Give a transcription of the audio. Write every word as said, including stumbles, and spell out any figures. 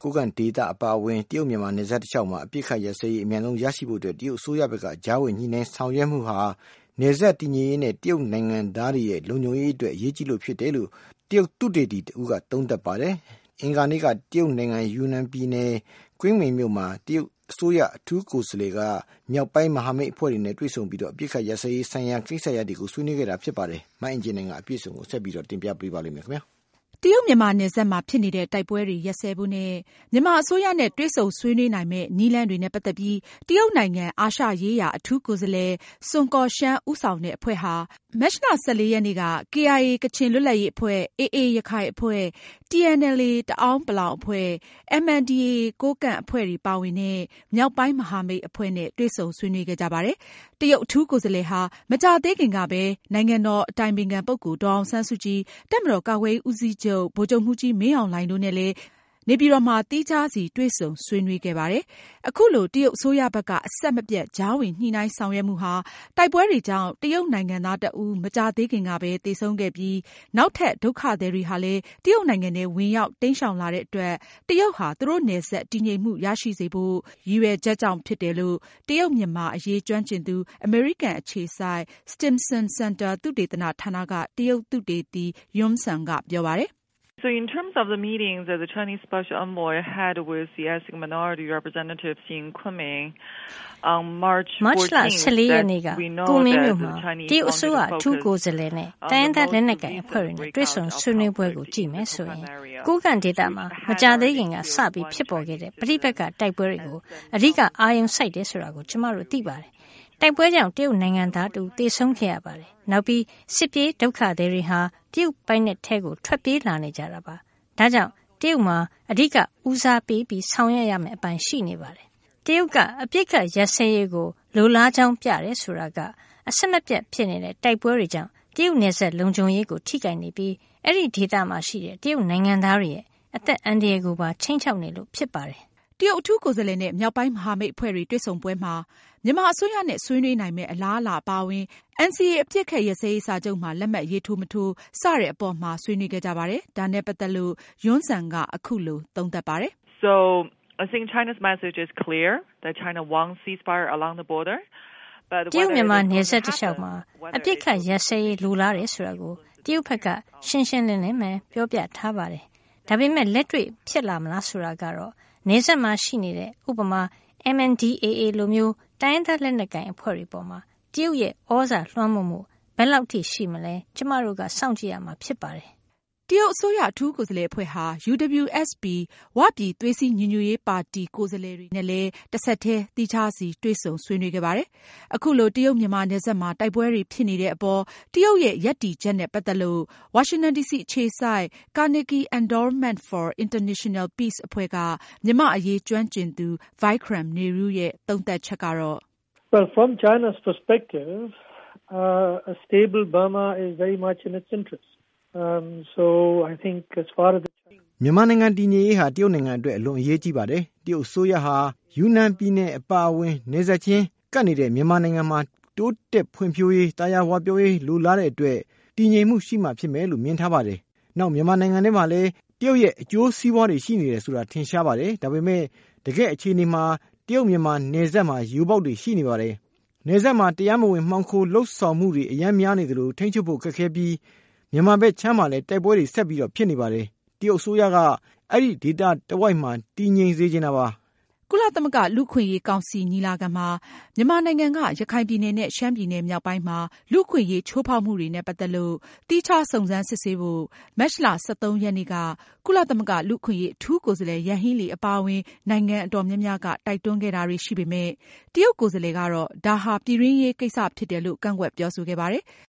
ကိုကန်ဒေတာအပါအဝင်တရုတ်မြန်မာနယ်စပ်တစ်လျှောက်မှာအပြစ်ခတ်ရစရေးအမြန်ဆုံးရရှိဖို့အတွက်တရုတ်အစိုးရဘက်ကကြားဝင်ညှိနှိုင်းဆောင်ရွက်မှုဟာနယ်စပ်တည်ငြိမ်ရေးနဲ့တရုတ်နိုင်ငံသားတွေရဲ့လုံခြုံရေးအတွက်အရေးကြီးလို့ဖြစ်တယ်လို့တရုတ်သုတေသီတဦးကသုံးသပ်ပါတယ်။အင်္ဂါနေ့ကတရုတ်နိုင်ငံယူနန်ပြည်နယ်ကွင်းမိန်မြို့မှာတရုတ်အစိုးရအထူးကိုယ်စားလှယ်ကမြောက်ပိုင်းမဟာမိတ်အဖွဲ့တွေနဲ့တွေ့ဆုံပြီးတော့အပြစ်ခတ်ရစရေးဆိုင်ရာကိစ္စရပ်တွေကိုဆွေးနွေးခဲ့တာဖြစ်ပါတယ်။မအင်ဂျင်နိုင်ငံအပြည့်အစုံကိုဆက်ပြီးတော့တင်ပြပေးပါလိမ့်မယ်ခင်ဗျာ။တရုတ်မြန်မာနယ်စပ်မှာဖြစ်နေတဲ့တိုက်ပွဲတွေရပ်စဲဖို့နဲ့မြန်မာအစိုးရနဲ့တွေ့ဆုံဆွေးနွေးနိုင်မယ့်နည်းလမ်းတွေနဲ့ပတ်သက်ပြီးတရုတ်နိုင်ငံအာရှရေးရာအထူးကိုယ်စားလှယ်ဆွန်ကော်ရှန်းဦးဆောင်တဲ့အဖွဲ့ဟာမတ်လဆယ့်လေးရက်နေ့က ကေအိုင်အေ ကချင်လွတ်လပ်ရေးအဖွဲ့၊ အေအေရခိုင်အဖွဲ့၊ တီအန်အယ်အေ တအာင်းပလောင်အဖွဲ့၊ အမ်အန်ဒီအေ ကိုးကန့်အဖွဲ့တွေပါဝင်တဲ့မြောက်ပိုင်းမဟာမိတ်အဖွဲ့နဲ့တွေ့ဆုံဆွေးနွေးခဲ့ကြပါတယ်။တရုတ်အထူးကိုယ်စားလှယ်ဟာမကြာသေးခင်ကပဲနိုင်ငံတော်အတိုင်ပင်ခံပုဂ္ဂိုလ်ဒေါ်အောင်ဆန်းစုကြည်၊တပ်မတော်ကာကွယ်ရေးဦးစီးချုပ်ဗိုလ်ချုပ်မှူးကြီးမင်းအောင်လှိုင်တို့နဲ့လည်းနေပြည်တော်မှာသီးခြားစီတွေ့ဆုံဆွေးနွေးခဲ့ပါတယ်။အခုလိုတရုတ်အစိုးရဘက်ကအဆက်မပြတ်ကြားဝင်ညှိနှိုင်းဆောင်ရွက်မှုဟာတိုက်ပွဲတွေကြောင့်တရုတ်နိုင်ငံသားတဦးမကြာသေးခင်ကပဲသေဆုံးခဲ့ပြီးနောက်ထပ်ဒုက္ခသည်တွေဟာလည်းတရုတ်နိုင်ငံထဲဝင်ရောက်တိမ်းရှောင်လာတဲ့အတွက်တရုတ်ဟာသူတို့နယ်စပ်တည်ငြိမ်မှုရရှိစေဖို့ရည်ရွယ်ချက်ကြောင့်ဖြစ်တယ်လို့တရုတ်မြန်မာအရေးကျွမ်းကျင်သူအမေရိကန်အခြေစိုက် Stimson Center သုတေသနဌာနကတရုတ်သုတေသီ Yun Sun ကပြောပါတယ် So in terms of the meetings that the Chinese Special Envoy had with the ethnic minority representatives in Kunming on March fourteenth, that we know that the Chinese တရုတ်အစိုးရအထူးကိုယ်စားလှယ်နဲ့တိုင်းဒေသလက်နက်ကိုင်အဖွဲ့တွေနဲ့တွေ့ဆုံဆွေးနွေးပွဲကိုကြည့်မယ်ဆိုရင်ကိုးကန့်ဒေသမှာမကြာသေးခင်ကစပြီးဖြစ်ပေါ်ခဲ့တဲ့ပဋိပက္ခတိုက်ပွဲတွေကိုအဓိကအာရုံစိုက်တယ်ဆိုတာကိုကျမတို့သိပါတယ်။တိုက်ပွဲကြောင့်တရုတ်နိုင်ငံသားတူသေဆုံးခဲ့ရပါတယ်။နောက်ပြီးစစ်ပြေးဒုက္ခသည်တွေဟာတရုတ်ပိုင်းနဲ့ထဲကိုထွက်ပြေးလာနေကြတာပါ။ဒါကြောင့်တရုတ်မှာအဓိကဦးစားပေးပြီးဆောင်ရွက်ရမယ့်အပိုင်းရှိနေပါတယ်။တရုတ်ကအပြစ်ကရက်စဲရေးကိုလိုလားကြောင်းပြတယ်ဆိုတာကအဆက်မပြတ်ဖြစ်နေတဲ့တိုက်ပွဲတွေကြောင့်တရုတ်နယ်စပ်လုံခြုံရေးကိုထိခိုက်နေပြီးအဲ့ဒီဒေသမှာရှိတဲ့တရုတ်နိုင်ငံသားတွေရဲ့အသက်အန္တရာယ်ကိုပါချိန်ချောက်နေလို့ဖြစ်ပါတယ်။တရုတ်အထူးကိုယ်စားလှယ်နဲ့မြောက်ပိုင်းမဟာမိတ်အဖွဲ့တွေတွေ့ဆုံပွဲမှာမြန်မာအစိုးရနဲ့ဆွေးနွေးနိုင်မယ့်အလားအလာပါဝင် အန်စီအေ အပစ်အခတ်ရပ်စဲရေးစာချုပ်မှာလက်မှတ်ရေးထိုးမထိုးစတဲ့အပေါ်မှာဆွေးနွေးခဲ့ကြပါတယ်။ဒါနဲ့ပတ်သက်လို့ယွန်းဆန်ကအခုလိုသုံးသပ်ပါတယ်။ So I think China's message is clear that China wants ceasefire along the border. တရုတ်မြန်မာနယ်စပ်တစ်လျှောက်မှာအပစ်အခတ်ရပ်စဲရေးလိုလားတယ်ဆိုတာကိုတရုတ်ဘက်ကရှင်းရှင်းလင်းလင်းပဲပြောပြထားပါတယ်။ဒါပေမဲ့လက်တွေ့ဖြစ်လာမလားဆိုတာကတော့နယ်စပ်မှာရှိနေတဲ့ဥပမာ အမ်အန်ဒီအေအေ လိုမျိုးတိုင်းဒေသလက်နက်ကိုင်အဖွဲ့တွေပေါ်မှာတရုတ်ရဲ့ဩဇာလွှမ်းမိုးမှုဘယ်လောက်ထိရှိမလဲကျမတို့ကစောင့်ကြည့်ရမှာဖြစ်ပါတယ်။တရုတ်အစိုးရအထူးကိုယ်စားလှယ်အဖွဲ့ဟာ ယူ ဒဘလျူ အက်စ် ပီ ဝပြည်သွေးစည်းညီညွတ်ရေးပါတီကိုယ်စားလှယ်တွေနဲ့လည်းတဆက်တည်းသီးခြားစီတွေ့ဆုံဆွေးနွေးခဲ့ပါတယ်။အခုလိုတရုတ်မြန်မာနယ်စပ်မှာတိုက်ပွဲတွေဖြစ်နေတဲ့အပေါ်တရုတ်ရဲ့ရပ်တည်ချက်နဲ့ပတ်သက်လို့ဝါရှင်တန်ဒီစီအခြေစိုက် Carnegie Endowment for International Peace အဖွဲ့ကမြန်မာအရေးကျွမ်းကျင်သူ Vikram Nehru ရဲ့သုံးသပ်ချက်ကတော့ Well, from China's perspective, uh, a stable Burma is very much in its interest.Um, so I think as far as the မြန်မာနိုင်ငံတည်ငြိမ်ရေးဟာတရုတ်နိုင်ငံအတွက်အလွန်အရေးကြီးပါတယ်။တရုတ်အစိုးရဟာယူနန်ပြည်နယ်အပါအဝင်နယ်စပ်ချင်းကပ်နေတဲ့မြန်မာနိုင်ငံမှာတိုးတက်ဖွံ့ဖြိုးရေးတာယာဝပြောရေးလိုလားတဲ့အတွက်တည်ငြိမ်မှုရှိမှဖြစ်မယ်လို့မြင်ထားပါတယ်။နောက်မြန်မာနိုင်ငံထဲမှာလည်းတရုတ်ရဲ့အကျိုးစီးပွားတွေရှိနေတယ်ဆိုတာထင်ရှားပါတယ်။ဒါပေမဲ့တကယ့်အခြေအနေမှာတရုတ်မြန်မာနယ်စပ်မှာယူပေါက်တွေရှိနေပါတယ်။နယ်စပ်မှာတရားမဝင်မှောင်ခိုလှုပ်ဆောင်မှုတွေအများများနေသလိုထိန်းချုပ်ဖို့ခက်ခဲပြီးမြန်မာဘက်ချမ်းမှာလည်းတိုက်ပွဲတွေဆက်ပြီးတော့ဖြစ်နေပါတယ်။တရုတ်အစိုးရကအဲ့ဒီဒေတာတဝိုက်မှာတည်ငြိမ်စေချင်တာပါ။ကုလသမဂ္ဂလူ့ခွင့်ရေးကောင်စီညီလာခံမှာမြန်မာနိုင်ငံကရခိုင်ပြည်နယ်နဲ့ရှမ်းပြည်နယ်မြောက်ပိုင်းမှာလူ့ခွင့်ရေးချိုးဖောက်မှုတွေနဲ့ပတ်သက်လို့သီးခြားစုံစမ်းစစ်ဆေးဖို့မတ်လဆယ့်သုံးရက်နေ့ကကုလသမဂ္ဂလူ့ခွင့်ရေးအထူးကိုယ်စားလှယ်ယန်ဟီးလီအပါအဝင်နိုင်ငံအတော်များများကတိုက်တွန်းခဲ့တာတွေရှိပေမဲ့တရုတ်ကိုယ်စားလှယ်ကတော့ဒါဟာပြည်တွင်းရေးကိစ္စဖြစ်တယ်လို့ကန့်ကွက်ပြောဆိုခဲ့ပါတယ်။